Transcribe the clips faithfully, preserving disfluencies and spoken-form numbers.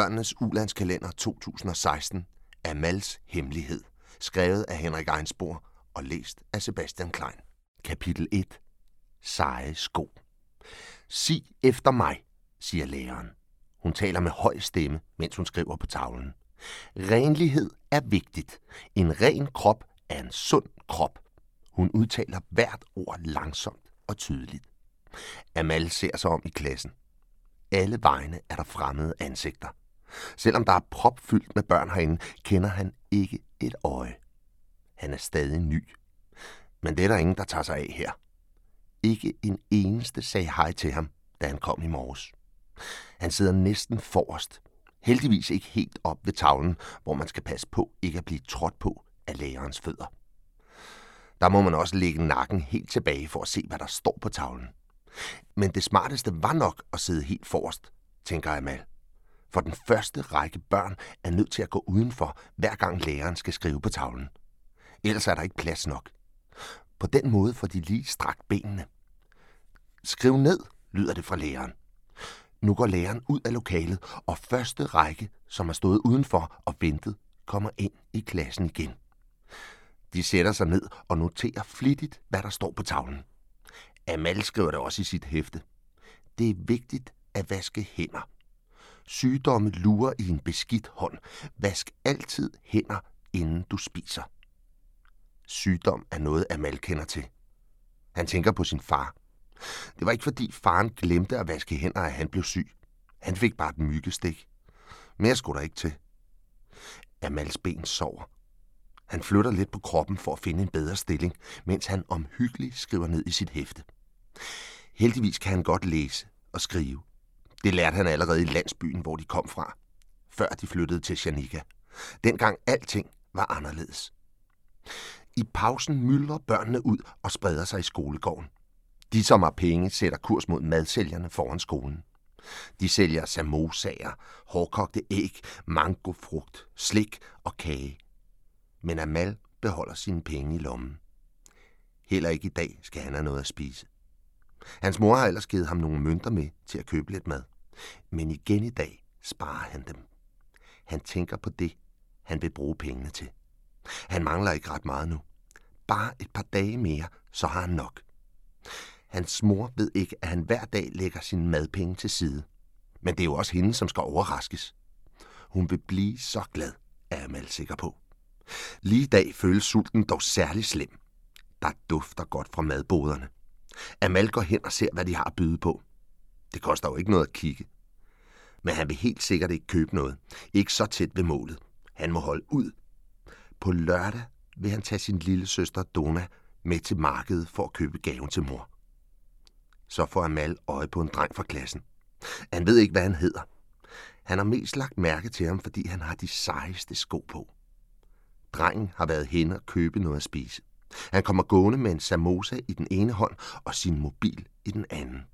Børnenes Ulandskalender to tusind og seksten, Amals hemmelighed, skrevet af Henrik Einsborg og læst af Sebastian Klein. Kapitel et. Seje sko. Sig efter mig, siger læreren. Hun taler med høj stemme, mens hun skriver på tavlen. Renlighed er vigtigt. En ren krop er en sund krop. Hun udtaler hvert ord langsomt og tydeligt. Amal ser sig om i klassen. Alle vegne er der fremmede ansigter. Selvom der er propfyldt med børn herinde, kender han ikke et øje. Han er stadig ny. Men det er der ingen, der tager sig af her. Ikke en eneste sagde hej til ham, da han kom i morges. Han sidder næsten forrest. Heldigvis ikke helt op ved tavlen, hvor man skal passe på ikke at blive trådt på af lærerens fødder. Der må man også lægge nakken helt tilbage for at se, hvad der står på tavlen. Men det smarteste var nok at sidde helt forrest, tænker Amal. For den første række børn er nødt til at gå udenfor, hver gang læreren skal skrive på tavlen. Ellers er der ikke plads nok. På den måde får de lige strakt benene. Skriv ned, lyder det fra læreren. Nu går læreren ud af lokalet, og første række, som har stået udenfor og ventet, kommer ind i klassen igen. De sætter sig ned og noterer flittigt, hvad der står på tavlen. Amal skriver det også i sit hæfte. Det er vigtigt at vaske hænder. Sygdomme lurer i en beskidt hånd. Vask altid hænder, inden du spiser. Sygdom er noget, Amal kender til. Han tænker på sin far. Det var ikke fordi faren glemte at vaske hænder, at han blev syg. Han fik bare et myggestik. Mere skulle der ikke til. Amals ben sover. Han flytter lidt på kroppen for at finde en bedre stilling, mens han omhyggeligt skriver ned i sit hæfte. Heldigvis kan han godt læse og skrive. Det lærte han allerede i landsbyen, hvor de kom fra, før de flyttede til Janika. Dengang alting var anderledes. I pausen myldrer børnene ud og spreder sig i skolegården. De, som har penge, sætter kurs mod madsælgerne foran skolen. De sælger samosaer, hårdkogte æg, mangofrugt, slik og kage. Men Amal beholder sine penge i lommen. Heller ikke i dag skal han have noget at spise. Hans mor har ellers givet ham nogle mønter med til at købe lidt mad. Men igen i dag sparer han dem. Han tænker på det, han vil bruge pengene til. Han mangler ikke ret meget nu. Bare et par dage mere, så har han nok. Hans mor ved ikke, at han hver dag lægger sine madpenge til side. Men det er jo også hende, som skal overraskes. Hun vil blive så glad, er Amal sikker på. Lige i dag føles sulten dog særlig slem. Der dufter godt fra madboderne. Amal går hen og ser, hvad de har at byde på. Det koster jo ikke noget at kigge. Men han vil helt sikkert ikke købe noget. Ikke så tæt ved målet. Han må holde ud. På lørdag vil han tage sin lille søster Donna med til markedet for at købe gaven til mor. Så får Amal øje på en dreng fra klassen. Han ved ikke, hvad han hedder. Han har mest lagt mærke til ham, fordi han har de sejeste sko på. Drengen har været hen og købe noget at spise. Han kommer gående med en samosa i den ene hånd og sin mobil i den anden.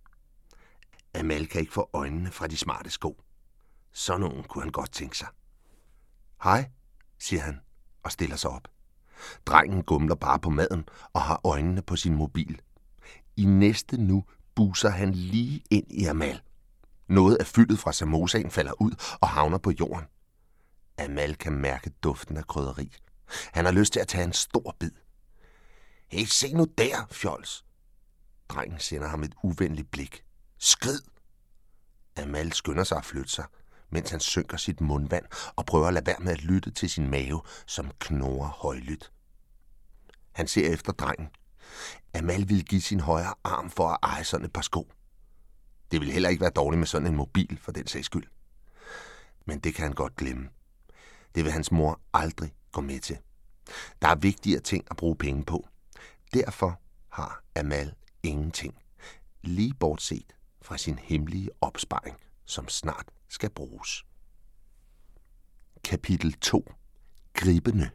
Amal kan ikke få øjnene fra de smarte sko. Sådan nogen kunne han godt tænke sig. Hej, siger han og stiller sig op. Drengen gumler bare på maden og har øjnene på sin mobil. I næste nu buser han lige ind i Amal. Noget af fyldet fra samosaen falder ud og havner på jorden. Amal kan mærke duften af krydderi. Han har lyst til at tage en stor bid. Hey, se nu der, fjols. Drengen sender ham et uvenligt blik. Skrid! Amal skynder sig at flytte sig, mens han synker sit mundvand og prøver at lade være med at lytte til sin mave, som knurrer højlydt. Han ser efter drengen. Amal ville give sin højre arm for at eje sådan et par sko. Det ville heller ikke være dårligt med sådan en mobil, for den sags skyld. Men det kan han godt glemme. Det vil hans mor aldrig gå med til. Der er vigtigere ting at bruge penge på. Derfor har Amal ingenting. Lige bortset fra sin hemmelige opsparing, som snart skal bruges. Kapitel to. Gribende.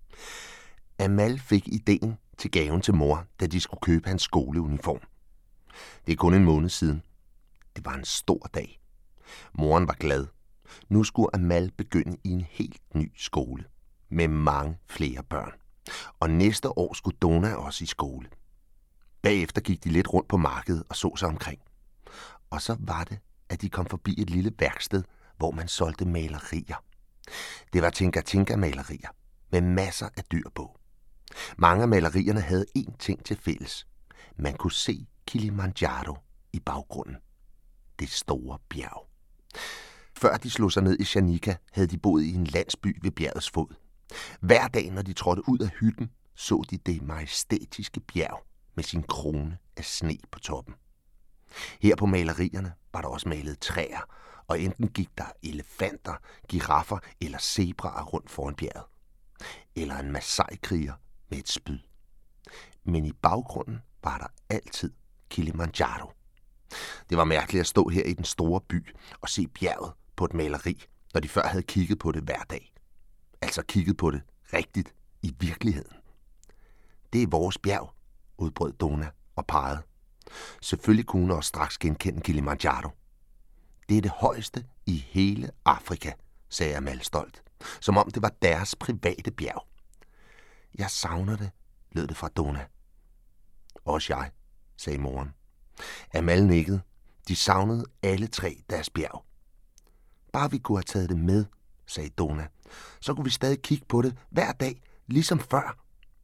Amal fik ideen til gaven til mor, da de skulle købe hans skoleuniform. Det er kun en måned siden. Det var en stor dag. Moren var glad. Nu skulle Amal begynde i en helt ny skole, med mange flere børn. Og næste år skulle Donna også i skole. Bagefter gik de lidt rundt på markedet og så sig omkring. Og så var det, at de kom forbi et lille værksted, hvor man solgte malerier. Det var Tinga-Tinga-malerier med masser af dyr på. Mange af malerierne havde én ting til fælles. Man kunne se Kilimanjaro i baggrunden. Det store bjerg. Før de slog sig ned i Chanika, havde de boet i en landsby ved bjergets fod. Hver dag, når de trådte ud af hytten, så de det majestætiske bjerg med sin krone af sne på toppen. Her på malerierne var der også malet træer, og enten gik der elefanter, giraffer eller zebraer rundt foran bjerget. Eller en Masai-kriger med et spyd. Men i baggrunden var der altid Kilimanjaro. Det var mærkeligt at stå her i den store by og se bjerget på et maleri, når de før havde kigget på det hver dag. Altså kigget på det rigtigt i virkeligheden. Det er vores bjerg, udbrød Dona og pegede. Selvfølgelig kunne hun også straks genkende Kilimanjaro. Det er det højeste i hele Afrika, sagde Amal stolt, som om det var deres private bjerg. Jeg savner det, lød det fra Dona. Også jeg, sagde moren. Amal nikkede. De savnede alle tre deres bjerg. Bare vi kunne have taget det med, sagde Dona. Så kunne vi stadig kigge på det hver dag, ligesom før.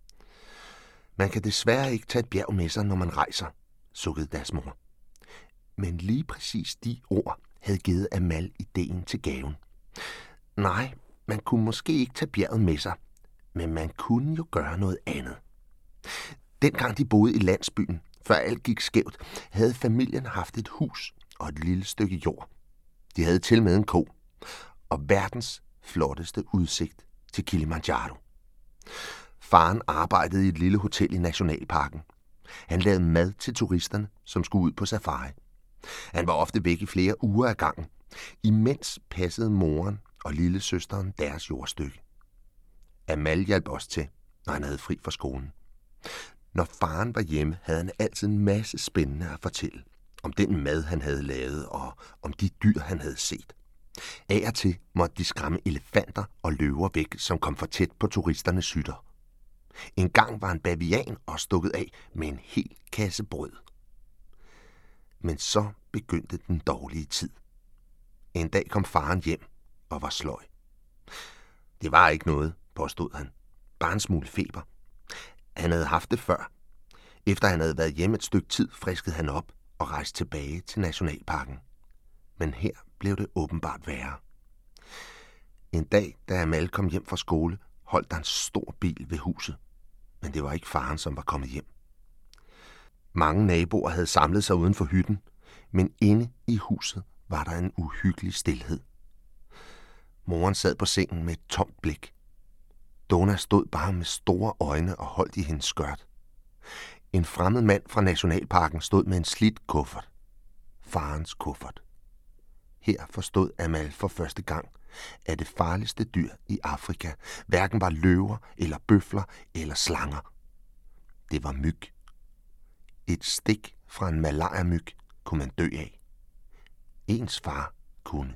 Man kan desværre ikke tage et bjerg med sig, når man rejser, sukkede deres mor. Men lige præcis de ord havde givet Amal ideen til gaven. Nej, man kunne måske ikke tage bjerget med sig, men man kunne jo gøre noget andet. Dengang de boede i landsbyen, før alt gik skævt, havde familien haft et hus og et lille stykke jord. De havde til med en ko og verdens flotteste udsigt til Kilimanjaro. Faren arbejdede i et lille hotel i nationalparken. Han lavede mad til turisterne, som skulle ud på safari. Han var ofte væk i flere uger ad gangen. Imens passede moren og lillesøsteren deres jordstykke. Amal hjalp også til, når han havde fri fra skolen. Når faren var hjemme, havde han altid en masse spændende at fortælle. Om den mad, han havde lavet, og om de dyr, han havde set. Af og til måtte de skræmme elefanter og løver væk, som kom for tæt på turisternes hytter. En gang var en bavian også stukket af med en hel kasse brød. Men så begyndte den dårlige tid. En dag kom faren hjem og var sløj. Det var ikke noget, påstod han. Bare en smule feber. Han havde haft det før. Efter han havde været hjemme et stykke tid, friskede han op og rejste tilbage til nationalparken. Men her blev det åbenbart værre. En dag, da Amal kom hjem fra skole, holdt der en stor bil ved huset. Men det var ikke faren, som var kommet hjem. Mange naboer havde samlet sig uden for hytten, men inde i huset var der en uhyggelig stilhed. Moren sad på sengen med et tomt blik. Dona stod bare med store øjne og holdt i hendes skørt. En fremmed mand fra nationalparken stod med en slidt kuffert. Farens kuffert. Her forstod Amal for første gang, at det farligste dyr i Afrika hverken var løver eller bøfler eller slanger. Det var myg. Et stik fra en malaria-myg kunne man dø af. Ens far kunne.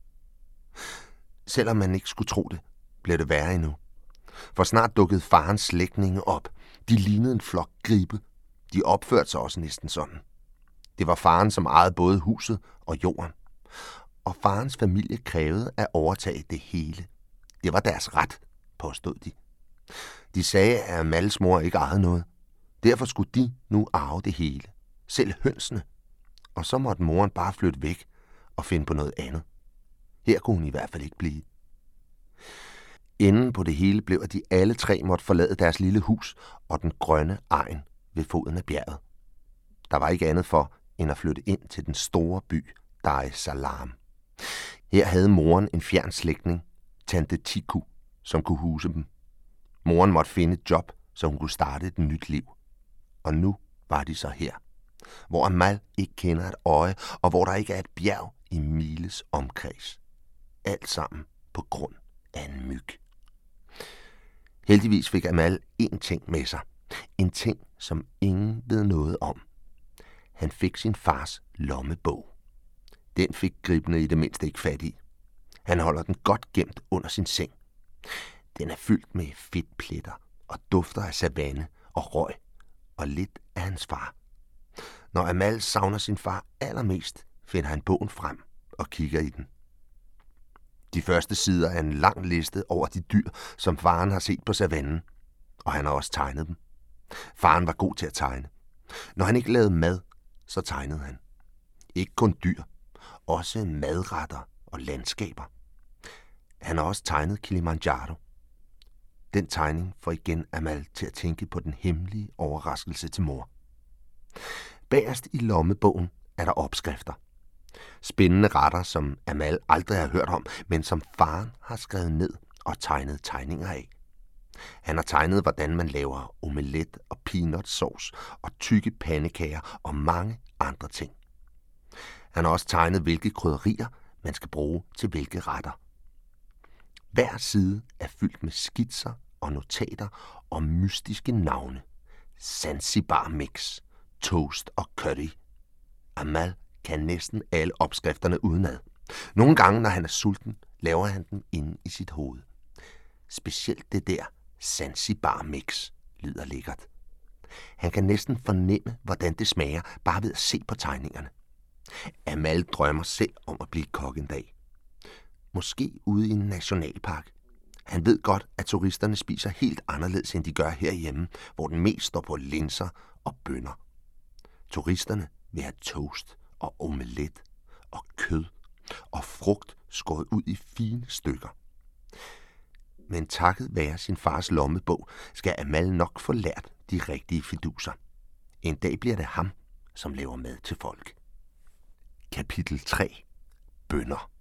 Selvom man ikke skulle tro det, blev det værre endnu. For snart dukkede farens slægtninge op. De lignede en flok gribe. De opførte sig også næsten sådan. Det var faren, som ejede både huset og jorden. Og farens familie krævede at overtage det hele. Det var deres ret, påstod de. De sagde, at Amals mor ikke ejede noget. Derfor skulle de nu arve det hele. Selv hønsene. Og så måtte moren bare flytte væk og finde på noget andet. Her kunne hun i hvert fald ikke blive. Enden på det hele blev, at de alle tre måtte forlade deres lille hus og den grønne egen ved foden af bjerget. Der var ikke andet for, end at flytte ind til den store by, Dar es Salaam. Her havde moren en fjern slægtning, tante Tiku, som kunne huse dem. Moren måtte finde et job, så hun kunne starte et nyt liv. Og nu var de så her, hvor Amal ikke kender et øje, og hvor der ikke er et bjerg i miles omkreds. Alt sammen på grund af en myg. Heldigvis fik Amal én ting med sig. En ting, som ingen ved noget om. Han fik sin fars lommebog. Den fik gribende i det mindste ikke fat i. Han holder den godt gemt under sin seng. Den er fyldt med fedtpletter og dufter af savanne og røg og lidt af hans far. Når Amal savner sin far allermest, finder han bogen frem og kigger i den. De første sider er en lang liste over de dyr, som faren har set på savannen, og han har også tegnet dem. Faren var god til at tegne. Når han ikke lavede mad, så tegnede han. Ikke kun dyr, også madretter og landskaber. Han har også tegnet Kilimanjaro. Den tegning får igen Amal til at tænke på den hemmelige overraskelse til mor. Bagerst i lommebogen er der opskrifter. Spændende retter, som Amal aldrig har hørt om, men som faren har skrevet ned og tegnet tegninger af. Han har tegnet, hvordan man laver omelet og peanutsauce og tykke pandekager og mange andre ting. Han har også tegnet, hvilke krydderier man skal bruge til hvilke retter. Hver side er fyldt med skitser og notater og mystiske navne. Zanzibar mix, toast og curry. Amal kan næsten alle opskrifterne udenad. Nogle gange, når han er sulten, laver han dem inde i sit hoved. Specielt det der Zanzibar mix lyder lækkert. Han kan næsten fornemme, hvordan det smager, bare ved at se på tegningerne. Amal drømmer selv om at blive kok en dag. Måske ude i en nationalpark. Han ved godt, at turisterne spiser helt anderledes, end de gør herhjemme, hvor den mest står på linser og bønner. Turisterne vil have toast og omelet og kød og frugt skåret ud i fine stykker. Men takket være sin fars lommebog, skal Amal nok få lært de rigtige fiduser. En dag bliver det ham, som laver mad til folk. Kapitel tre. Bønner.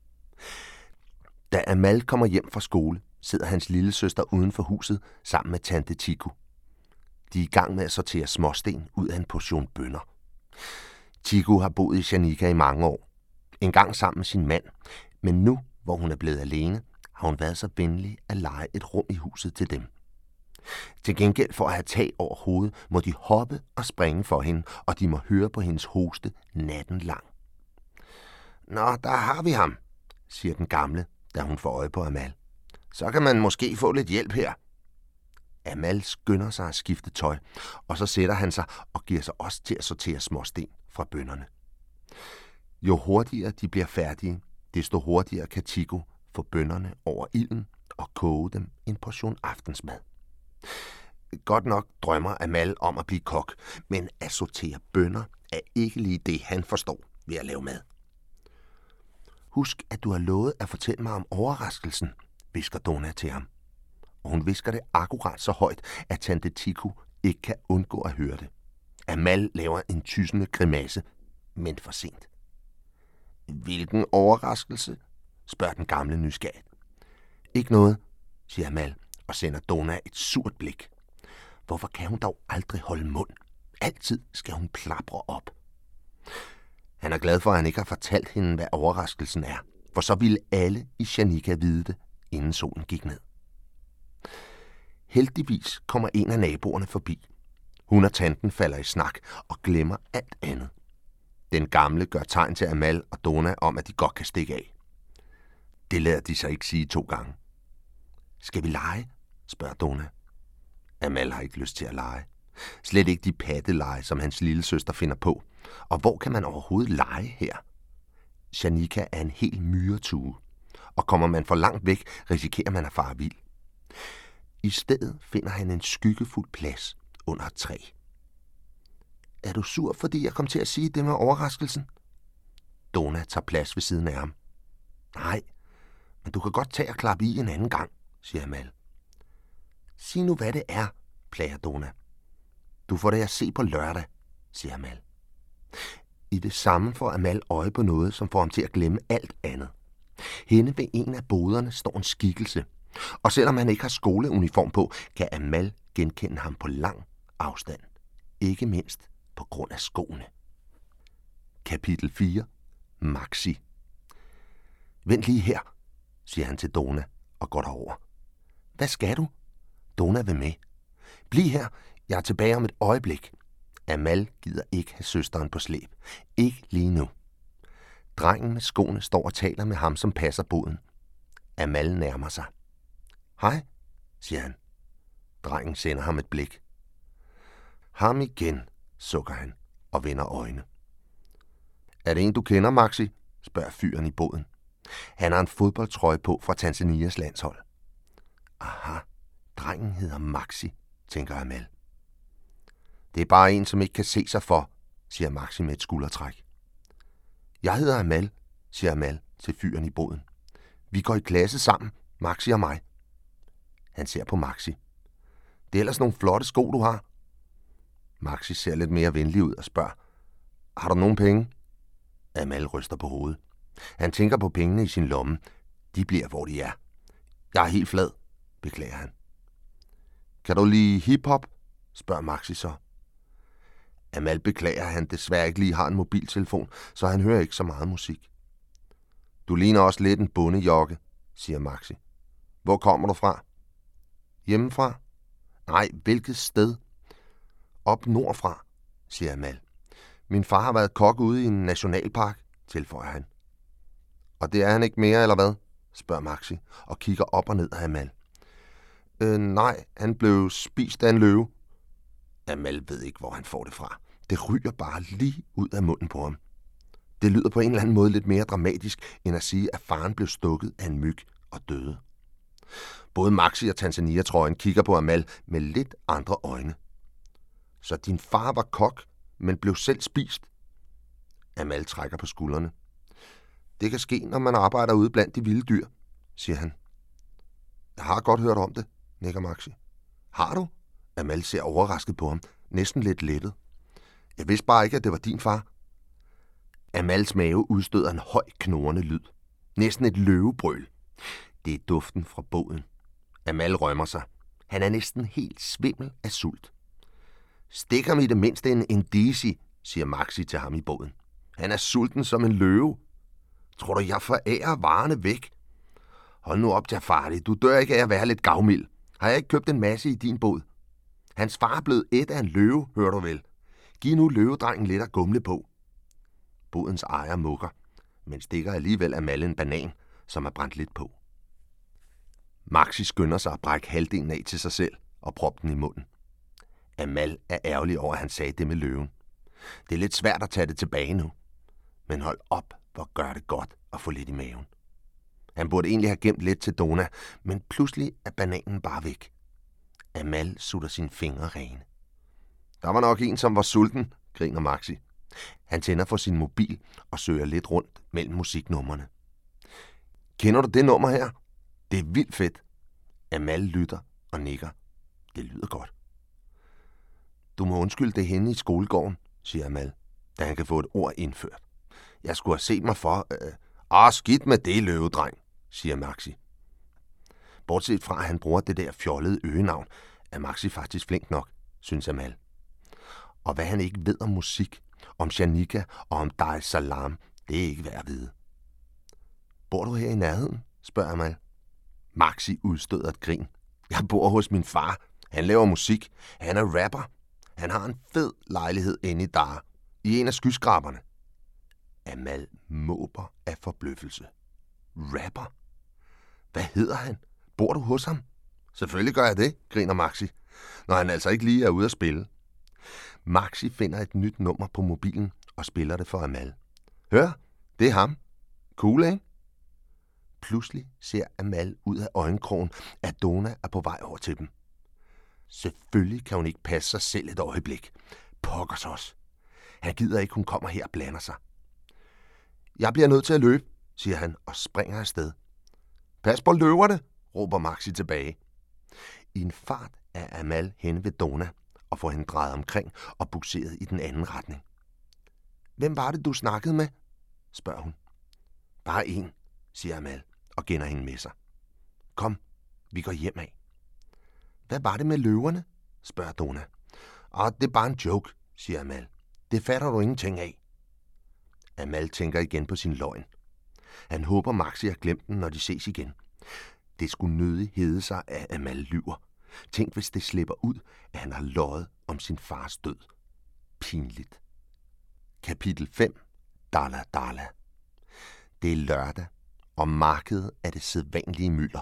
Da Amal kommer hjem fra skole, sidder hans lille søster uden for huset sammen med tante Tiku. De er i gang med at sortere småsten ud af en portion bønner. Tiku har boet i Shanika i mange år. En gang sammen med sin mand, men nu, hvor hun er blevet alene, har hun været så venlig at leje et rum i huset til dem. Til gengæld for at have tag over hovedet, må de hoppe og springe for hende, og de må høre på hendes hoste natten lang. Nå, der har vi ham, siger den gamle, da hun får øje på Amal. Så kan man måske få lidt hjælp her. Amal skynder sig at skifte tøj, og så sætter han sig og giver sig også til at sortere småsten fra bønnerne. Jo hurtigere de bliver færdige, desto hurtigere kan Tiku få bønnerne over ilden og koge dem en portion aftensmad. Godt nok drømmer Amal om at blive kok, men at sortere bønner er ikke lige det, han forstår ved at lave mad. Husk, at du har lovet at fortælle mig om overraskelsen, hvisker Dona til ham. Og hun hvisker det akkurat så højt, at tante Tiku ikke kan undgå at høre det. Amal laver en tyssende grimasse, men for sent. Hvilken overraskelse? Spørger den gamle nysgerrigt. Ikke noget, siger Amal og sender Dona et surt blik. Hvorfor kan hun dog aldrig holde mund? Altid skal hun plapre op. Han er glad for, at han ikke har fortalt hende, hvad overraskelsen er, for så ville alle i Shanika vide det, inden solen gik ned. Heldigvis kommer en af naboerne forbi. Hun og tanten falder i snak og glemmer alt andet. Den gamle gør tegn til Amal og Dona om, at de godt kan stikke af. Det lader de sig ikke sige to gange. Skal vi lege? Spørger Dona. Amal har ikke lyst til at lege. Slet ikke de patteleje, som hans lille søster finder på. Og hvor kan man overhovedet lege her? Shanika er en helt myretue, og kommer man for langt væk, risikerer man at fare vild. I stedet finder han en skyggefuld plads under et træ. Er du sur, fordi jeg kom til at sige det med overraskelsen? Dona tager plads ved siden af ham. Nej, men du kan godt tage og klappe i en anden gang, siger Amal. Sig nu, hvad det er, plager Dona. Du får det at se på lørdag, siger Amal. I det samme får Amal øje på noget, som får ham til at glemme alt andet. Henne ved en af boderne står en skikkelse, og selvom han ikke har skoleuniform på, kan Amal genkende ham på lang afstand. Ikke mindst på grund af skoene. Kapitel fire. Maxi. Vent lige her, siger han til Dona og går derover. Hvad skal du? Dona vil med. Bliv her, jeg er tilbage om et øjeblik. Amal gider ikke have søsteren på slæb. Ikke lige nu. Drengen med skoene står og taler med ham, som passer boden. Amal nærmer sig. Hej, siger han. Drengen sender ham et blik. Ham igen, sukker han og vender øjne. Er det en, du kender, Maxi? Spørger fyren i båden. Han har en fodboldtrøje på fra Tanzanias landshold. Aha, drengen hedder Maxi, tænker Amal. Det er bare en, som ikke kan se sig for, siger Maxi med et skuldertræk. Jeg hedder Amal, siger Amal til fyren i båden. Vi går i klasse sammen, Maxi og mig. Han ser på Maxi. Det er ellers nogle flotte sko, du har. Maxi ser lidt mere venlig ud og spørger, har du nogen penge? Amal ryster på hovedet. Han tænker på pengene i sin lomme. De bliver, hvor de er. Jeg er helt flad, beklager han. Kan du lide hiphop? Spørger Maxi så. Amal beklager, at han desværre ikke lige har en mobiltelefon, så han hører ikke så meget musik. Du ligner også lidt en bondejokke, siger Maxi. Hvor kommer du fra? Hjemmefra? Nej, hvilket sted? Op nordfra, siger Amal. Min far har været kok ude i en nationalpark, tilføjer han. Og det er han ikke mere, eller hvad? Spørger Maxi og kigger op og ned af Amal. Øh, nej, han blev spist af en løve. Amal ved ikke, hvor han får det fra. Det ryger bare lige ud af munden på ham. Det lyder på en eller anden måde lidt mere dramatisk, end at sige, at faren blev stukket af en myg og døde. Både Maxi og Tanzania-trøjen kigger på Amal med lidt andre øjne. Så din far var kok, men blev selv spist? Amal trækker på skuldrene. Det kan ske, når man arbejder ude blandt de vilde dyr, siger han. Jeg har godt hørt om det, nikker Maxi. Har du? Amal ser overrasket på ham, næsten lidt lettet. Jeg vidste bare ikke, at det var din far. Amals mave udstøder en høj, knurrende lyd. Næsten et løvebrøl. Det er duften fra båden. Amal rømmer sig. Han er næsten helt svimmel af sult. Stik ham i det mindste en indisi, siger Maxi til ham i båden. Han er sulten som en løve. Tror du, jeg forærer varerne væk? Hold nu op, Jafari. Du dør ikke af at være lidt gavmild. Har jeg ikke købt en masse i din båd? Hans far er blevet et af en løve, hører du vel. Giv nu løvedrengen lidt at gumle på. Bådens ejer mukker, men stikker alligevel Amal en banan, som er brændt lidt på. Maxi skynder sig at brække halvdelen af til sig selv og proppe den i munden. Amal er ærgerlig over, at han sagde det med løven. Det er lidt svært at tage det tilbage nu. Men hold op, hvor gør det godt at få lidt i maven. Han burde egentlig have gemt lidt til Dona, men pludselig er bananen bare væk. Amal sutter sine fingre rene. Der var nok en, som var sulten, griner Maxi. Han tænder for sin mobil og søger lidt rundt mellem musiknummerne. Kender du det nummer her? Det er vildt fedt. Amal lytter og nikker. Det lyder godt. Du må undskylde det henne i skolegården, siger Amal, da han kan få et ord indført. Jeg skulle have set mig for... Øh, ah, skidt med det, løvedreng, siger Maxi. Bortset fra, at han bruger det der fjollede øgenavn, er Maxi faktisk flink nok, synes Amal. Og hvad han ikke ved om musik, om Shanika og om Dar es Salaam, det er ikke værd at vide. Bor du her i nærheden? Spørger Amal. Maxi udstøder et grin. Jeg bor hos min far. Han laver musik. Han er rapper. Han har en fed lejlighed inde i Dar, i en af skyskraberne. Amal måber af forbløffelse. Rapper? Hvad hedder han? Bor du hos ham? Selvfølgelig gør jeg det, griner Maxi, når han altså ikke lige er ude at spille. Maxi finder et nyt nummer på mobilen og spiller det for Amal. Hør, det er ham. Cool, ikke? Pludselig ser Amal ud af øjenkrogen, at Dona er på vej over til dem. Selvfølgelig kan hun ikke passe sig selv et øjeblik. Pokkers os. Han gider ikke, hun kommer her og blander sig. Jeg bliver nødt til at løbe, siger han og springer afsted. Pas på løverne, råber Maxi tilbage. I en fart er Amal henne ved Dona og får hende drejet omkring og bukseret i den anden retning. Hvem var det, du snakkede med? Spørger hun. Bare en, siger Amal og gænder hende med sig. Kom, vi går hjem af. Hvad var det med løverne? Spørger Dona. Og det er bare en joke, siger Amal. Det fatter du ingenting af. Amal tænker igen på sin løgn. Han håber Maxi har glemt den, når de ses igen. Det skulle nødig hedde sig, at Amal lyver. Tænk, hvis det slipper ud, at han har løjet om sin fars død. Pinligt. Kapitel fem. Dala Dala. Det er lørdag, og markedet er det sædvanlige mylder.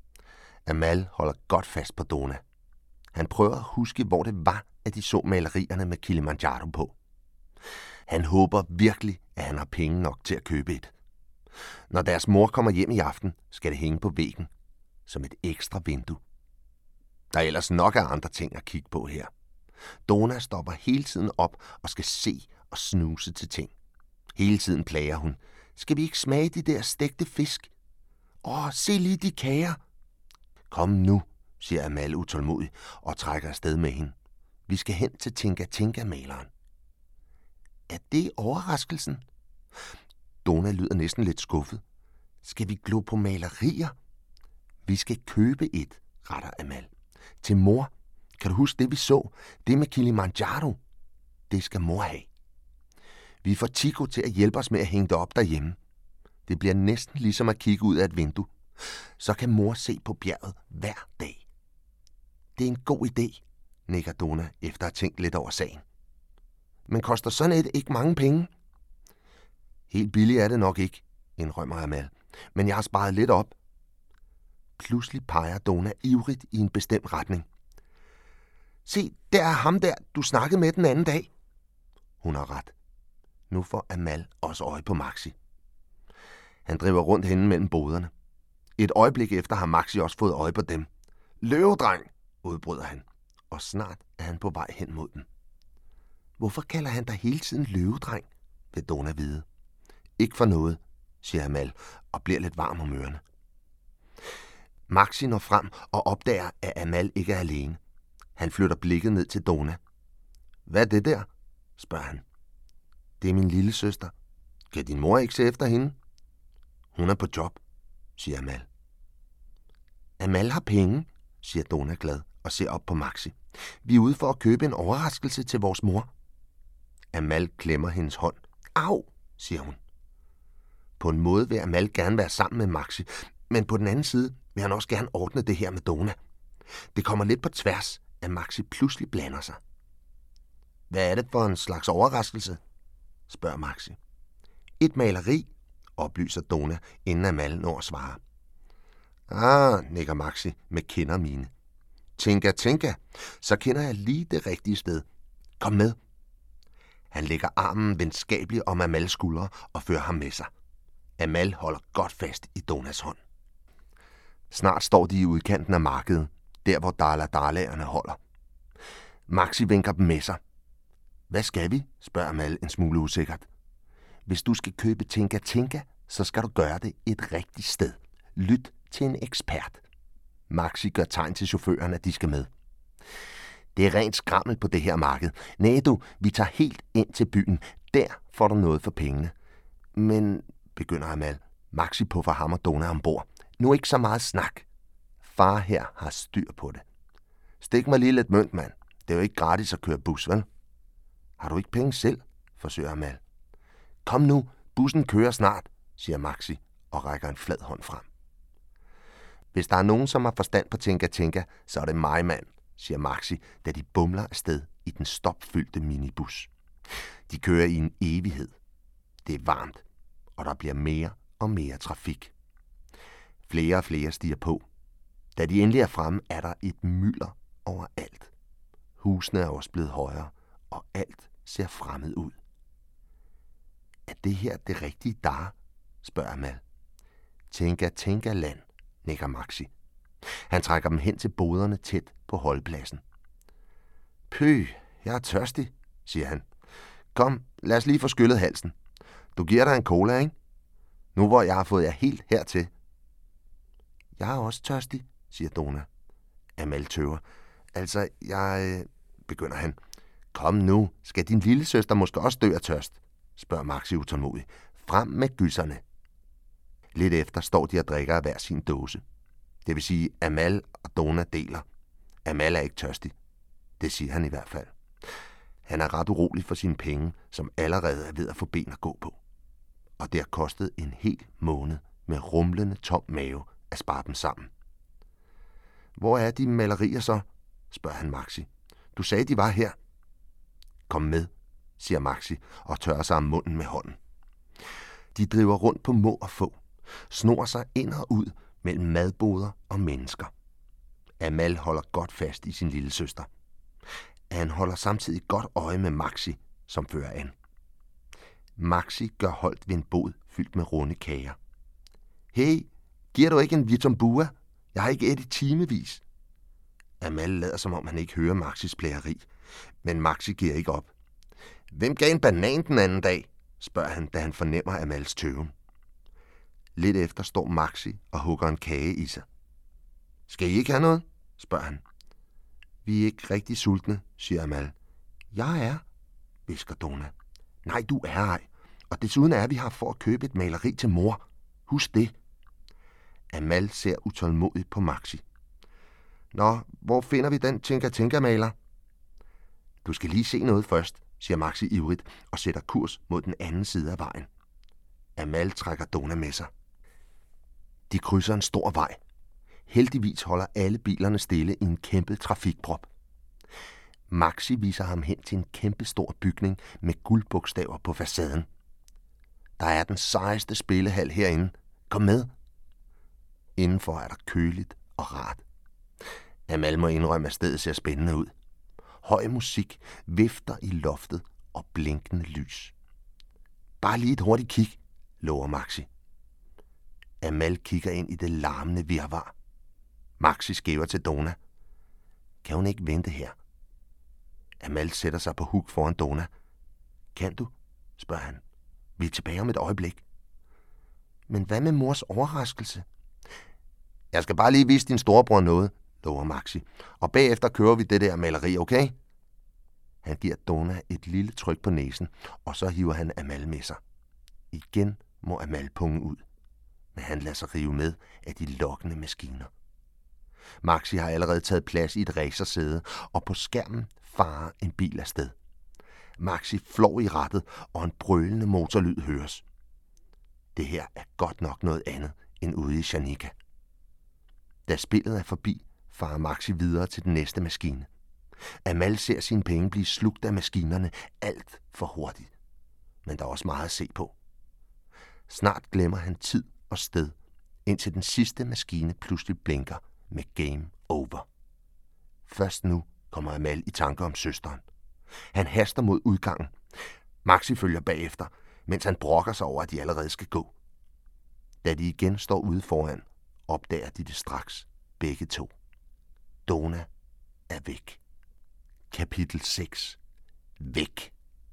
Amal holder godt fast på Dona. Han prøver at huske, hvor det var, at de så malerierne med Kilimanjaro på. Han håber virkelig, at han har penge nok til at købe et. Når deres mor kommer hjem i aften, skal det hænge på væggen som et ekstra vindue. Der er ellers nok af andre ting at kigge på her. Dona stopper hele tiden op og skal se og snuse til ting. Hele tiden plager hun. Skal vi ikke smage de der stegte fisk? Åh, se lige de kager. Kom nu, siger Amal utålmodig og trækker afsted med hende. Vi skal hen til Tinka Tinka-maleren. Er det overraskelsen? Dona lyder næsten lidt skuffet. Skal vi glo på malerier? Vi skal købe et, retter Amal. Til mor. Kan du huske det, vi så? Det med Kilimanjaro. Det skal mor have. Vi får Chico til at hjælpe os med at hænge det op derhjemme. Det bliver næsten ligesom at kigge ud af et vindue. Så kan mor se på bjerget hver dag. Det er en god idé, nikker Dona efter at have tænkt lidt over sagen. Men koster sådan et ikke mange penge? Helt billigt er det nok ikke, indrømmer Amal. Men jeg har sparet lidt op. Pludselig peger Dona ivrigt i en bestemt retning. Se, der er ham der, du snakkede med den anden dag. Hun har ret. Nu får Amal også øje på Maxi. Han driver rundt henne mellem boderne. Et øjeblik efter har Maxi også fået øje på dem. Løvedreng, udbryder han, og snart er han på vej hen mod dem. Hvorfor kalder han dig hele tiden løvedreng, vil Dona vide. Ikke for noget, siger Amal og bliver lidt varm om ørerne. Maxi når frem og opdager, at Amal ikke er alene. Han flytter blikket ned til Dona. Hvad er det der? Spørger han. Det er min lille søster. Kan din mor ikke se efter hende? Hun er på job, siger Amal. Amal har penge, siger Dona glad og ser op på Maxi. Vi er ude for at købe en overraskelse til vores mor. Amal klemmer hendes hånd. Au, siger hun. På en måde vil Amal gerne være sammen med Maxi, men på den anden side vil han også gerne ordne det her med Dona. Det kommer lidt på tværs, at Maxi pludselig blander sig. Hvad er det for en slags overraskelse? Spørger Maxi. Et maleri, oplyser Dona, inden Amal når at svare. Ah, nikker Maxi med kindermine. Tinka, Tinka, så kender jeg lige det rigtige sted. Kom med. Han lægger armen venskabeligt om Amals skuldre og fører ham med sig. Amal holder godt fast i Donas hånd. Snart står de i udkanten af markedet, der hvor Dala-Dalaerne holder. Maxi vinker dem med sig. Hvad skal vi? Spørger Amal en smule usikkert. Hvis du skal købe Tinka Tinka, så skal du gøre det et rigtigt sted. Lyt til en ekspert. Maxi gør tegn til chaufføren, at de skal med. Det er rent skrammel på det her marked. Næh du, vi tager helt ind til byen. Der får du noget for pengene. Men, begynder Amal, Maxi puffer ham og Dona ombord. Nu ikke så meget snak. Far her har styr på det. Stik mig lige lidt mønt, mand. Det er jo ikke gratis at køre bus, vel? Har du ikke penge selv? Forsøger Amal. Kom nu, bussen kører snart, siger Maxi og rækker en flad hånd frem. Hvis der er nogen, som har forstand på Tinka Tinka, så er det mig, mand, siger Maxi, da de bumler afsted i den stopfyldte minibus. De kører i en evighed. Det er varmt, og der bliver mere og mere trafik. Flere og flere stiger på. Da de endelig er fremme, er der et mylder overalt. Husene er også blevet højere, og alt ser fremmed ud. Er det her det rigtige Dar? Spørger Amal. Tinka Tinka land, nikker Maxi. Han trækker dem hen til boderne tæt på holdpladsen. Pøh, jeg er tørstig, siger han. Kom, lad os lige få skyllet halsen. Du giver dig en cola, ikke? Nu hvor jeg har fået jer helt hertil. Jeg er også tørstig, siger Dona. Amal tøver. Altså, jeg... begynder han. Kom nu, skal din lille søster måske også dø af tørst? Spørger Maxi utålmodigt. Frem med gysserne. Lidt efter står de og drikker af hver sin dåse. Det vil sige, Amal og Dona deler. Amal er ikke tørstig. Det siger han i hvert fald. Han er ret urolig for sine penge, som allerede er ved at få ben at gå på. Og det har kostet en hel måned med rumlende tom mave at spare dem sammen. Hvor er de malerier så? Spørger han Maxi. Du sagde, de var her. Kom med, siger Maxi og tørrer sig om munden med hånden. De driver rundt på må og få, snor sig ind og ud mellem madboder og mennesker. Amal holder godt fast i sin lille søster. Han holder samtidig godt øje med Maxi, som fører an. Maxi gør holdt ved en bod fyldt med runde kager. Hey, giver du ikke en Vitumbua? Jeg har ikke et i timevis. Amal lader som om han ikke hører Maxis plageri, men Maxi giver ikke op. Hvem gav en banan den anden dag? Spørger han, da han fornemmer Amals tøven. Lidt efter står Maxi og hugger en kage i sig. Skal I ikke have noget? Spørger han. Vi er ikke rigtig sultne, siger Amal. Jeg er, hvisker Dona. Nej, du er ej. Og desuden er vi her for at købe et maleri til mor. Husk det. Amal ser utålmodigt på Maxi. Nå, hvor finder vi den Tinka-Tinka-maler? Du skal lige se noget først, siger Maxi ivrigt og sætter kurs mod den anden side af vejen. Amal trækker Dona med sig. De krydser en stor vej. Heldigvis holder alle bilerne stille i en kæmpe trafikprop. Maxi viser ham hen til en kæmpe stor bygning med guldbogstaver på facaden. Der er den sejeste spillehal herinde. Kom med. Indenfor er der køligt og rart. Amal må indrømme, at stedet ser spændende ud. Høj musik vifter i loftet og blinkende lys. Bare lige et hurtigt kig, lover Maxi. Amal kigger ind i det larmende virvar. Maxi skæver til Dona. Kan hun ikke vente her? Amal sætter sig på huk foran Dona. Kan du? Spørger han. Vi er tilbage om et øjeblik. Men hvad med mors overraskelse? Jeg skal bare lige vise din storebror noget, lover Maxi. Og bagefter kører vi det der maleri, okay? Han giver Dona et lille tryk på næsen, og så hiver han Amal med sig. Igen må Amal punge ud, men han lader sig rive med af de lokkende maskiner. Maxi har allerede taget plads i et racersæde, og på skærmen farer en bil afsted. Maxi flår i rattet, og en brølende motorlyd høres. Det her er godt nok noget andet end ude i Shanika. Da spillet er forbi, farer Maxi videre til den næste maskine. Amal ser sine penge blive slugt af maskinerne alt for hurtigt. Men der er også meget at se på. Snart glemmer han tid og sted, indtil den sidste maskine pludselig blinker med game over. Først nu kommer Amal i tanke om søsteren. Han haster mod udgangen. Maxi følger bagefter, mens han brokker sig over, at de allerede skal gå. Da de igen står ude foran, opdager de det straks, begge to. Dona er væk. Kapitel seks. Væk.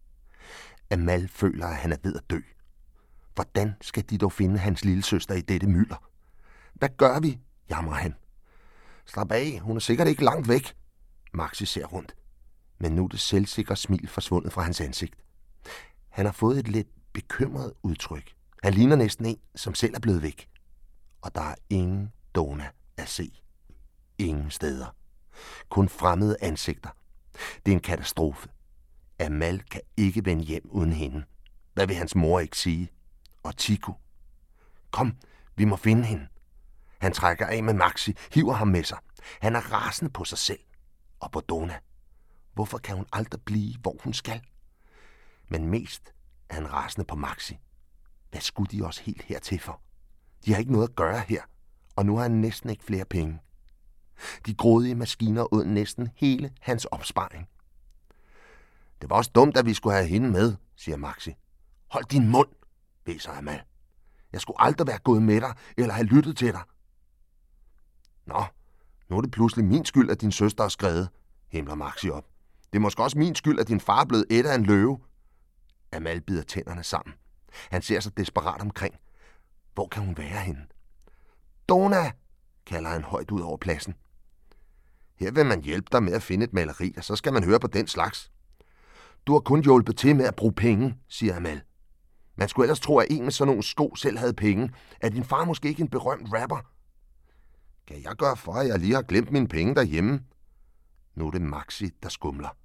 Amal føler, at han er ved at dø. Hvordan skal de dog finde hans lille søster i dette mylder? Hvad gør vi? Jamrer han. Slap af, hun er sikkert ikke langt væk. Maxi ser rundt, men nu er det selvsikre smil forsvundet fra hans ansigt. Han har fået et lidt bekymret udtryk. Han ligner næsten en, som selv er blevet væk. Og der er ingen Dona at se. Ingen steder. Kun fremmede ansigter. Det er en katastrofe. Amal kan ikke vende hjem uden hende. Hvad vil hans mor ikke sige? Og Tico? Kom, vi må finde hende. Han trækker af med Maxi, hiver ham med sig. Han er rasende på sig selv og på Dona. Hvorfor kan hun aldrig blive, hvor hun skal? Men mest er han rasende på Maxi. Hvad skulle de også helt hertil for? De har ikke noget at gøre her, og nu har han næsten ikke flere penge. De grådige maskiner åd næsten hele hans opsparing. Det var også dumt, at vi skulle have hende med, siger Maxi. Hold din mund, væser Amal. Jeg skulle aldrig være gået med dig, eller have lyttet til dig. Nå, nu er det pludselig min skyld, at din søster er skredet, himler Maxi op. Det er måske også min skyld, at din far er blevet ædt af en løve. Amal bider tænderne sammen. Han ser sig desperat omkring. Hvor kan hun være henne? Dona, kalder han højt ud over pladsen. Her vil man hjælpe dig med at finde et maleri, og så skal man høre på den slags. Du har kun hjulpet til med at bruge penge, siger Amal. Man skulle ellers tro, at en med sådan nogle sko selv havde penge. Er din far måske ikke en berømt rapper? Kan jeg gøre for, at jeg lige har glemt mine penge derhjemme? Nu er det Maxi, der skumler.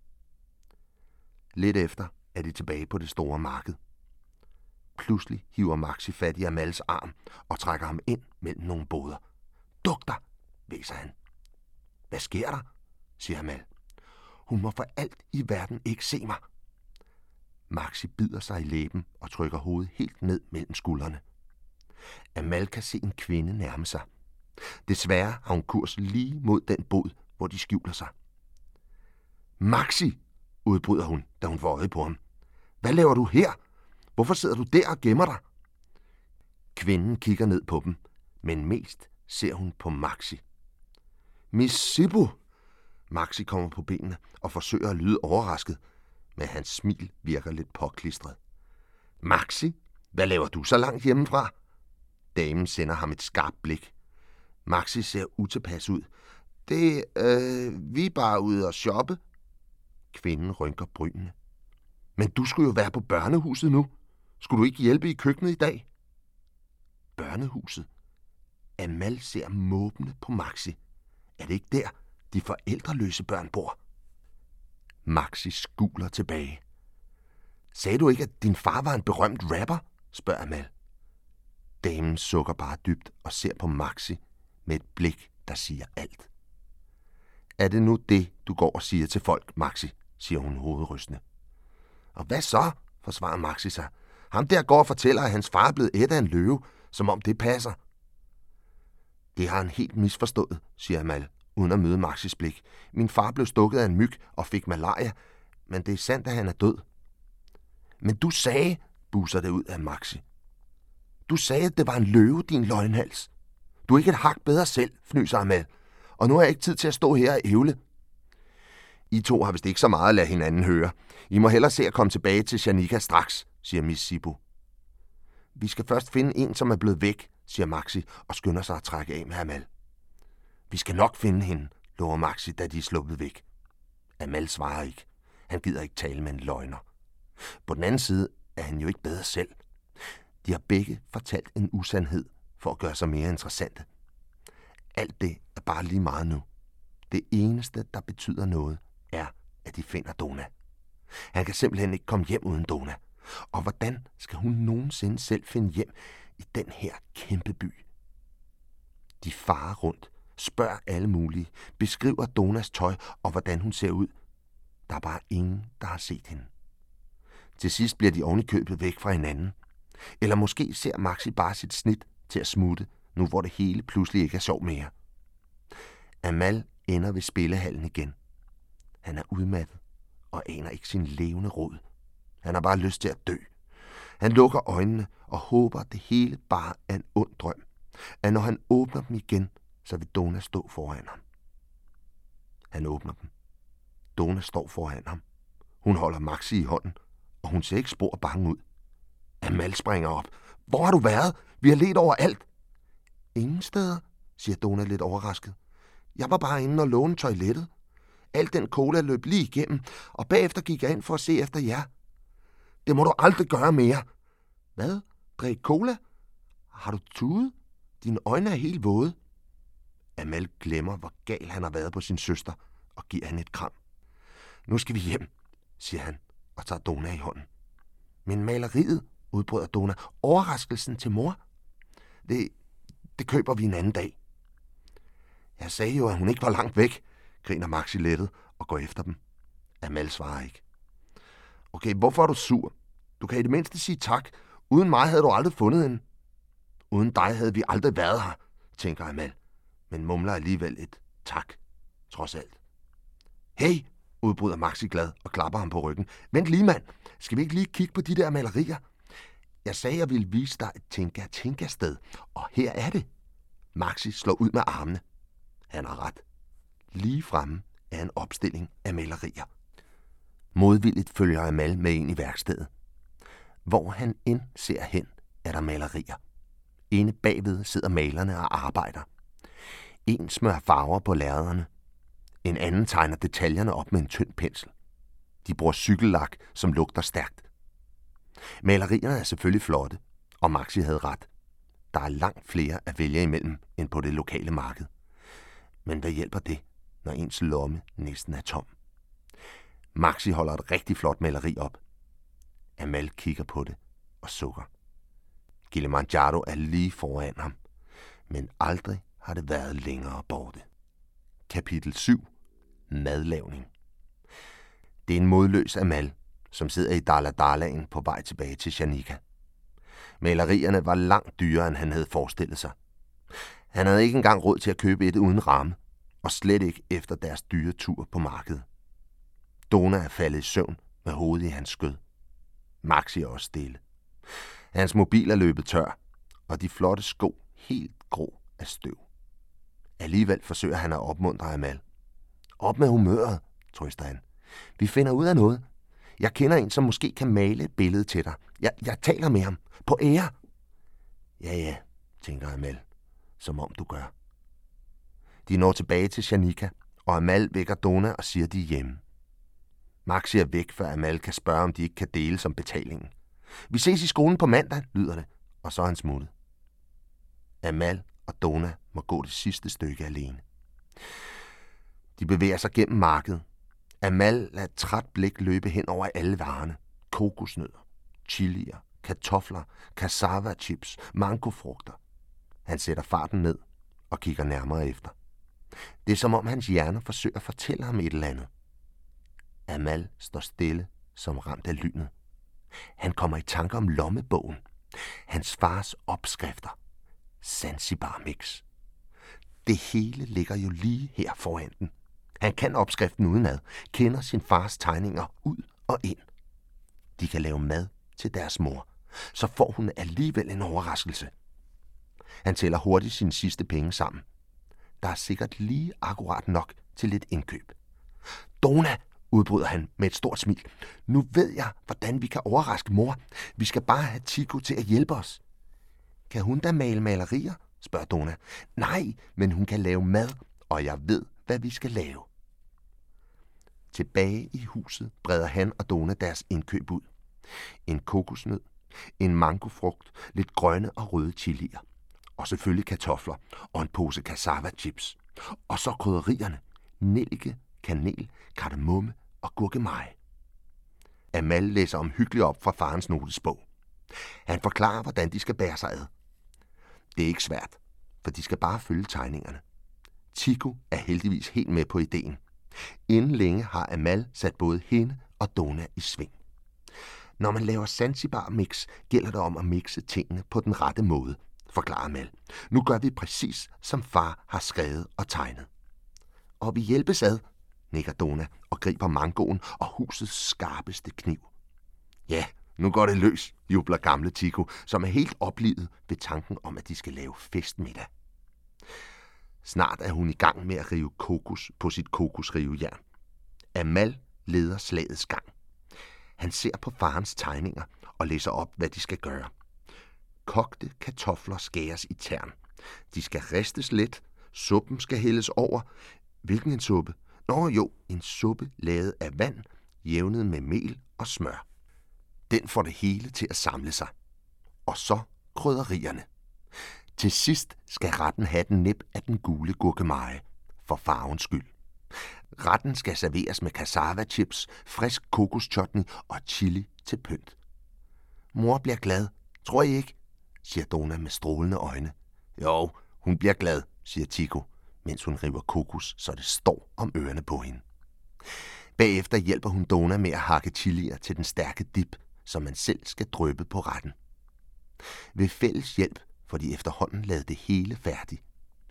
Lidt efter er de tilbage på det store marked. Pludselig hiver Maxi fat i Amals arm og trækker ham ind mellem nogle boder. Duk dig, væser han. Hvad sker der? Siger Amal. Hun må for alt i verden ikke se mig. Maxi bider sig i læben og trykker hovedet helt ned mellem skuldrene. Amal kan se en kvinde nærme sig. Desværre har hun kurs lige mod den bod, hvor de skjuler sig. Maxi, udbryder hun, da hun får øje på ham. Hvad laver du her? Hvorfor sidder du der og gemmer dig? Kvinden kigger ned på dem, Men mest ser hun på Maxi. Miss Sibbo! Maxi kommer på benene og forsøger at lyde overrasket, men hans smil virker lidt påklistret. Maxi, hvad laver du så langt hjemmefra? Damen sender ham et skarpt blik. Maxi ser utilpas ud. Det, øh, vi er bare ude og shoppe. Kvinden rynker brynene. Men du skulle jo være på børnehuset nu. Skulle du ikke hjælpe i køkkenet i dag? Børnehuset? Amal ser måbende på Maxi. Er det ikke der, de forældreløse børn bor? Maxi skuler tilbage. Sagde du ikke, at din far var en berømt rapper? Spørger Amal. Damen sukker bare dybt og ser på Maxi med et blik, der siger alt. Er det nu det, du går og siger til folk, Maxi? Siger hun hovedrystende. Og hvad så? Forsvarer Maxi sig. Ham der går og fortæller, at hans far er blevet ædt af en løve, som om det passer. Det har han helt misforstået, siger Amal, uden at møde Maxis blik. Min far blev stukket af en myg og fik malaria, men det er sandt, at han er død. Men du sagde, buser det ud af Maxi. Du sagde, at det var en løve, din løgnhals. Du er ikke et hak bedre selv, fnyser Amal, og nu har jeg ikke tid til at stå her og ævle. I to har vist ikke så meget at lade hinanden høre. I må hellere se at komme tilbage til Shanika straks, siger Miss Sibbo. Vi skal først finde en, som er blevet væk, siger Maxi og skynder sig at trække af med Amal. Vi skal nok finde hende, lover Maxi, da de er sluppet væk. Amal svarer ikke. Han gider ikke tale med en løgner. På den anden side er han jo ikke bedre selv. De har begge fortalt en usandhed for at gøre sig mere interessante. Alt det er bare lige meget nu. Det eneste, der betyder noget, er, at de finder Dona. Han kan simpelthen ikke komme hjem uden Dona. Og hvordan skal hun nogensinde selv finde hjem i den her kæmpe by? De farer rundt, spørger alle mulige, beskriver Donas tøj og hvordan hun ser ud. Der er bare ingen, der har set hende. Til sidst bliver de oven i købet væk fra hinanden. Eller måske ser Maxi bare sit snit til at smutte, nu hvor det hele pludselig ikke er sjov mere. Amal ender ved spillehallen igen. Han er udmattet og aner ikke sin levende råd. Han har bare lyst til at dø. Han lukker øjnene og håber, at det hele bare er en ond drøm. At når han åbner dem igen, så vil Dona stå foran ham. Han åbner dem. Dona står foran ham. Hun holder Maxi i hånden, og hun ser ikke spor bange ud. Amal springer op. Hvor har du været? Vi har ledt over alt. Ingen steder, siger Dona lidt overrasket. Jeg var bare inde og låne toilettet. Al den cola løb lige igennem, og bagefter gik jeg ind for at se efter jer. Det må du aldrig gøre mere. Hvad? Drik cola? Har du tudet? Dine øjne er helt våde. Amal glemmer, hvor gal han har været på sin søster, og giver hende et kram. Nu skal vi hjem, siger han, og tager Dona i hånden. Men maleriet, udbryder Dona, overraskelsen til mor, det, det køber vi en anden dag. Jeg sagde jo, at hun ikke var langt væk, griner Maxi lettet og går efter dem. Amal svarer ikke. Okay, hvorfor er du sur? Du kan i det mindste sige tak. Uden mig havde du aldrig fundet hende. Uden dig havde vi aldrig været her, tænker Amal, men mumler alligevel et tak, trods alt. Hey, udbryder Maxi glad og klapper ham på ryggen. Vent lige, mand. Skal vi ikke lige kigge på de der malerier? Jeg sagde, jeg ville vise dig et Tinka-Tinka-sted, og her er det. Maxi slår ud med armene. Han har ret. Lige fremme er en opstilling af malerier. Modvilligt følger Amal med ind i værkstedet. Hvor han end ser hen, er der malerier. Inde bagved sidder malerne og arbejder. En smører farver på lærrederne. En anden tegner detaljerne op med en tynd pensel. De bruger cykellak, som lugter stærkt. Malerierne er selvfølgelig flotte, og Maxi havde ret. Der er langt flere at vælge imellem end på det lokale marked. Men hvad hjælper det, når ens lomme næsten er tom? Maxi holder et rigtig flot maleri op. Amal kigger på det og sukker. Kilimanjaro er lige foran ham, men aldrig har det været længere borte. Kapitel syv. Madlavning. Det er en modløs Amal, som sidder i Daladalaen på vej tilbage til Shanika. Malerierne var langt dyrere, end han havde forestillet sig. Han havde ikke engang råd til at købe et uden ramme, og slet ikke efter deres dyre tur på markedet. Dona er faldet i søvn med hovedet i hans skød. Maxi er også stille. Hans mobil er løbet tør, og de flotte sko helt grå af støv. Alligevel forsøger han at opmuntre Amal. Op med humøret, trøster han. Vi finder ud af noget. Jeg kender en, som måske kan male et billede til dig. Jeg, jeg taler med ham. På ære. Ja, ja, tænker Amal, som om du gør. De når tilbage til Shanika, og Amal vækker Dona og siger, de er hjemme. Max siger væk, før Amal kan spørge, om de ikke kan dele som betalingen. Vi ses i skolen på mandag, lyder det, og så er han smuttet. Amal og Dona må gå det sidste stykke alene. De bevæger sig gennem markedet. Amal lader et træt blik løbe hen over alle varerne. Kokosnødder, chilier, kartofler, cassava chips, mangofrugter. Han sætter farten ned og kigger nærmere efter. Det er som om hans hjerne forsøger at fortælle ham et eller andet. Amal står stille som ramt af lynet. Han kommer i tanke om lommebogen. Hans fars opskrifter. Zanzibar mix. Det hele ligger jo lige her foran den. Han kan opskriften udenad, kender sin fars tegninger ud og ind. De kan lave mad til deres mor, så får hun alligevel en overraskelse. Han tæller hurtigt sine sidste penge sammen. Der er sikkert lige akkurat nok til lidt indkøb. Dona, udbryder han med et stort smil. Nu ved jeg, hvordan vi kan overraske mor. Vi skal bare have Chico til at hjælpe os. Kan hun da male malerier? Spørger Dona. Nej, men hun kan lave mad, og jeg ved, hvad vi skal lave. Tilbage i huset breder han og Dona deres indkøb ud. En kokosnød, en mangofrugt, lidt grønne og røde chilier. Og selvfølgelig kartofler og en pose cassava chips. Og så krydderierne, nellike, kanel, kardemomme og gurkemeje. Amal læser omhyggeligt op fra farens notesbog. Han forklarer, hvordan de skal bære sig ad. Det er ikke svært, for de skal bare følge tegningerne. Chico er heldigvis helt med på ideen. Inden længe har Amal sat både hende og Dona i sving. Når man laver Zanzibar mix, gælder det om at mixe tingene på den rette måde, forklarer Amal. Nu gør vi præcis, som far har skrevet og tegnet. Og vi hjælpes ad, nikker Dona og griber mangoen og husets skarpeste kniv. Ja, nu går det løs, jubler gamle Chico, som er helt oplivet ved tanken om, at de skal lave festmiddag. Snart er hun i gang med at rive kokos på sit kokosrivejern. Amal leder slagets gang. Han ser på farens tegninger og læser op, hvad de skal gøre. Kogte kartofler skæres i tern. De skal ristes let. Suppen skal hældes over. Hvilken en suppe? Nå jo, en suppe lavet af vand, jævnet med mel og smør. Den får det hele til at samle sig. Og så krydderierne. Til sidst skal retten have den nip af den gule gurkemeje, for farvens skyld. Retten skal serveres med cassava chips, frisk kokoschutney og chili til pynt. Mor bliver glad, tror I ikke? Siger Dona med strålende øjne. Jo, hun bliver glad, siger Chico, mens hun river kokos, så det står om ørerne på hende. Bagefter hjælper hun Dona med at hakke chilier til den stærke dip, som man selv skal dryppe på retten. Ved fælles hjælp får de efterhånden lavet det hele færdigt.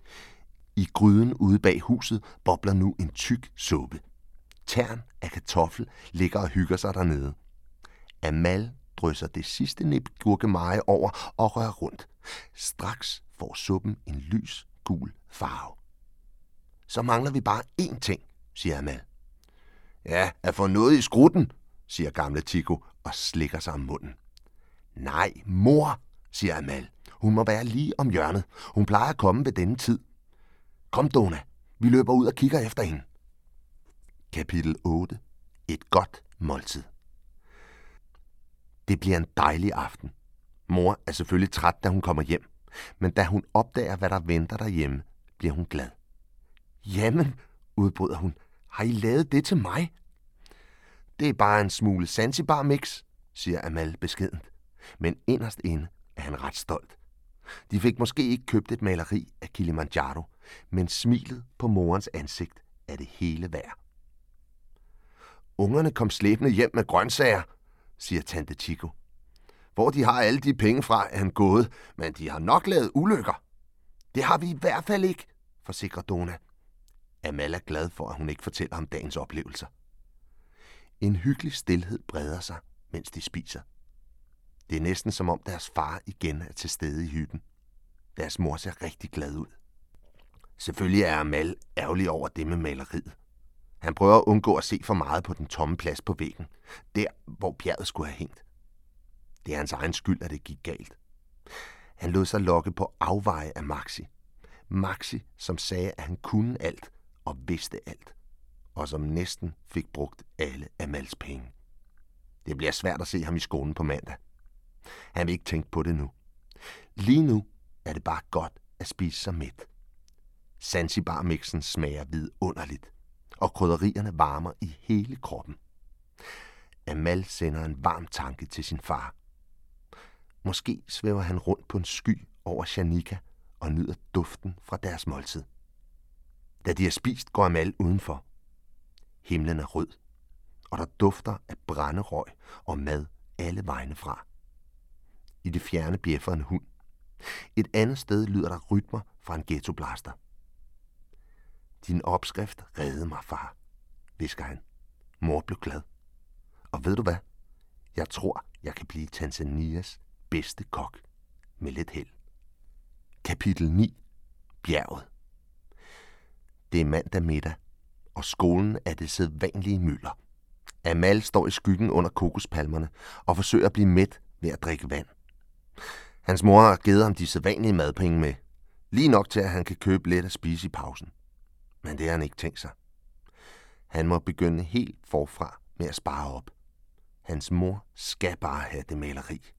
I gryden ude bag huset bobler nu en tyk suppe. Tern af kartoffel ligger og hygger sig dernede. Amal drysser det sidste nip gurkemeje over og rører rundt. Straks får suppen en lys gul farve. Så mangler vi bare én ting, siger Amal. Ja, at få noget i skrutten, siger gamle Chico og slikker sig om munden. Nej, mor, siger Amal. Hun må være lige om hjørnet. Hun plejer at komme ved denne tid. Kom, Dona. Vi løber ud og kigger efter hende. Kapitel otte. Et godt måltid. Det bliver en dejlig aften. Mor er selvfølgelig træt, da hun kommer hjem. Men da hun opdager, hvad der venter derhjemme, bliver hun glad. Jamen, udbryder hun. Har I lavet det til mig? Det er bare en smule Zanzibar mix, siger Amal beskedent. Men inderst inde er han ret stolt. De fik måske ikke købt et maleri af Kilimanjaro, men smilet på morens ansigt er det hele værd. Ungerne kom slæbende hjem med grøntsager, siger tante Chico. Hvor de har alle de penge fra, er han gået, men de har nok lavet ulykker. Det har vi i hvert fald ikke, forsikrer Dona. Amal er glad for, at hun ikke fortæller om dagens oplevelser. En hyggelig stilhed breder sig, mens de spiser. Det er næsten som om deres far igen er til stede i hytten. Deres mor ser rigtig glad ud. Selvfølgelig er Amal ærgerlig over det med maleriet. Han prøver at undgå at se for meget på den tomme plads på væggen, der hvor bjerget skulle have hængt. Det er hans egen skyld, at det gik galt. Han lod sig lokke på afveje af Maxi. Maxi, som sagde, at han kunne alt og vidste alt, og som næsten fik brugt alle Amals penge. Det bliver svært at se ham i skolen på mandag. Han vil ikke tænke på det nu. Lige nu er det bare godt at spise sig mæt. Zanzibar-mixen smager vidunderligt, og krydderierne varmer i hele kroppen. Amal sender en varm tanke til sin far. Måske svæver han rundt på en sky over Shanika og nyder duften fra deres måltid. Da de har spist, går Amal udenfor. Himlen er rød, og der dufter af brænderøg og mad alle vegne fra. I det fjerne bjæffer en hund. Et andet sted lyder der rytmer fra en ghettoblaster. Din opskrift reddede mig, far, hvisker han. Mor blev glad. Og ved du hvad? Jeg tror, jeg kan blive Tanzanias bedste kok med lidt held. Kapitel ni. Bjerget. Det er mandag middag, og skolen er det sædvanlige mylder. Amal står i skyggen under kokospalmerne og forsøger at blive mæt ved at drikke vand. Hans mor har givet ham de sædvanlige madpenge med, lige nok til at han kan købe lidt at spise i pausen. Men det har han ikke tænkt sig. Han må begynde helt forfra med at spare op. Hans mor skal bare have det maleri.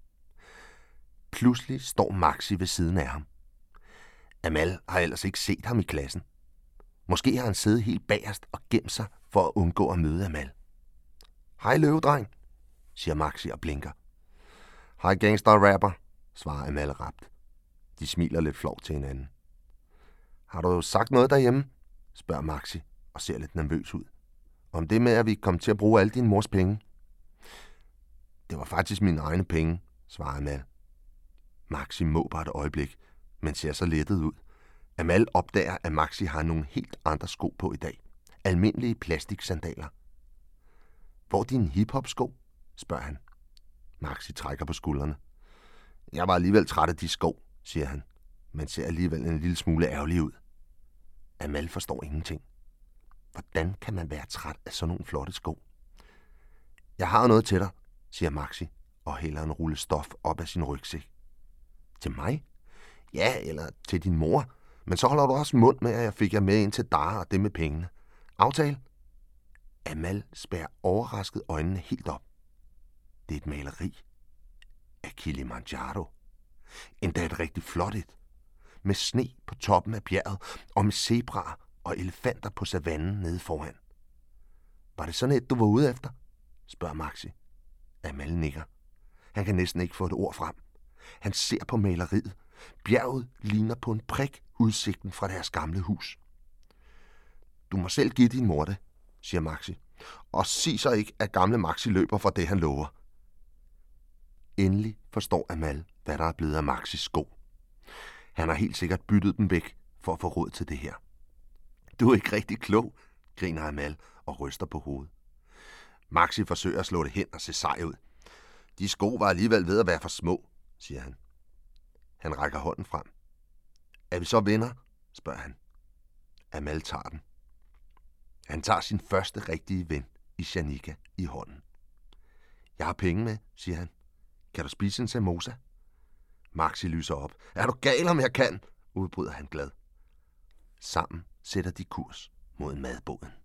Pludselig står Maxi ved siden af ham. Amal har ellers ikke set ham i klassen. Måske har han siddet helt bagerst og gemt sig for at undgå at møde Amal. Hej løvedreng, siger Maxi og blinker. Hej gangster-rapper, svarer Amal rapt. De smiler lidt flovt til hinanden. Har du sagt noget derhjemme? Spørger Maxi og ser lidt nervøs ud. Om det med, at vi kom til at bruge alle din mors penge. Det var faktisk mine egne penge, svarer Amal. Maxi måber et øjeblik, men ser så lettet ud. Amal opdager, at Maxi har nogle helt andre sko på i dag. Almindelige plastiksandaler. Hvor er dine hiphop-sko? Spørger han. Maxi trækker på skuldrene. Jeg var alligevel træt af de sko, siger han, men ser alligevel en lille smule ærgerlig ud. Amal forstår ingenting. Hvordan kan man være træt af sådan nogle flotte sko? Jeg har noget til dig, siger Maxi og hælder en rulle stof op af sin rygsæk. Til mig? Ja, eller til din mor. Men så holder du også mund med, at jeg fik jer med ind til Dara og det med pengene. Aftale? Amal spærrer overrasket øjnene helt op. Det er et maleri af Kilimanjaro. Endda et rigtig flot et. Med sne på toppen af bjerget og med zebraer og elefanter på savannen nede foran. Var det sådan et, du var ude efter? Spørger Maxi. Amal nikker. Han kan næsten ikke få et ord frem. Han ser på maleriet. Bjerget ligner på en prik udsigten fra deres gamle hus. Du må selv give din mor det, siger Maxi. Og sig så ikke, at gamle Maxi løber fra det, han lover. Endelig forstår Amal, hvad der er blevet af Maxis sko. Han har helt sikkert byttet dem væk for at få råd til det her. Du er ikke rigtig klog, griner Amal og ryster på hovedet. Maxi forsøger at slå det hen og se sej ud. De sko var alligevel ved at være for små, siger han. Han rækker hånden frem. Er vi så venner? Spørger han. Amal tager den. Han tager sin første rigtige ven i Shanika i hånden. Jeg har penge med, siger han. Kan du spise en samosa? Maxi lyser op. Er du gal, om jeg kan? Udbryder han glad. Sammen sætter de kurs mod madbåden.